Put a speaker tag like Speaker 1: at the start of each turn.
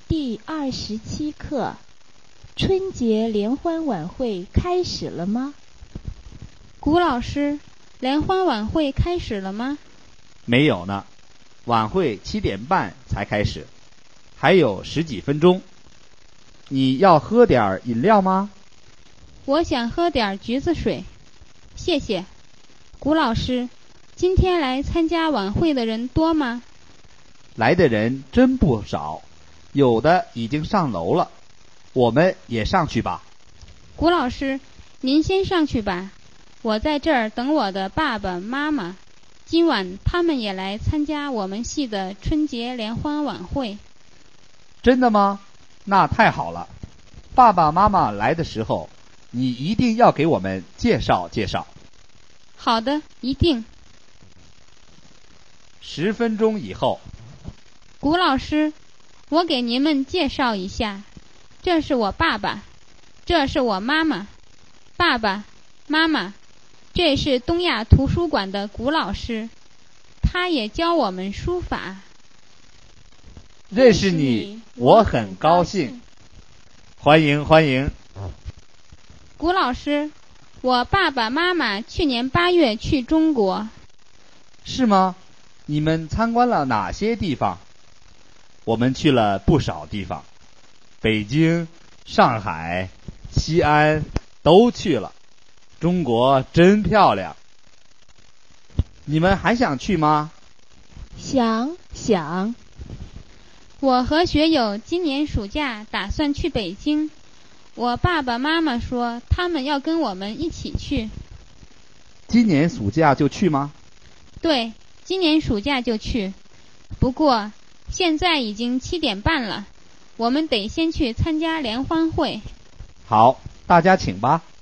Speaker 1: 第27课，春节联欢晚会开始了吗？
Speaker 2: 谷老师，联欢晚会开始了吗？
Speaker 3: 没有呢，晚会7点半才开始，还有10几分钟。你要喝点饮料吗？
Speaker 2: 我想喝点橘子水，谢谢。谷老师，今天来参加晚会的人多吗？
Speaker 3: 来的人真不少，有的已经上楼了，我们也上去吧。
Speaker 2: 谷老师，您先上去吧，我在这儿等我的爸爸妈妈，今晚他们也来参加我们系的春节联欢晚会。
Speaker 3: 真的吗？那太好了，爸爸妈妈来的时候，你一定要给我们介绍介绍。
Speaker 2: 好的，一定。
Speaker 3: 10分钟以后。
Speaker 2: 谷老师，我给您们介绍一下，这是我爸爸，这是我妈妈。爸爸妈妈，这是东亚图书馆的谷老师，他也教我们书法。
Speaker 3: 认识你，我很高兴。欢迎欢迎。
Speaker 2: 谷老师，我爸爸妈妈去年8月去中国。
Speaker 3: 是吗？你们参观了哪些地方？我们去了不少地方，北京、上海、西安都去了。中国真漂亮。你们还想去吗？
Speaker 1: 想。
Speaker 2: 我和学友今年暑假打算去北京，我爸爸妈妈说他们要跟我们一起去。
Speaker 3: 今年暑假就去吗？
Speaker 2: 对，今年暑假就去。不过现在已经7点半了，我们得先去参加联欢会。
Speaker 3: 好，大家请吧。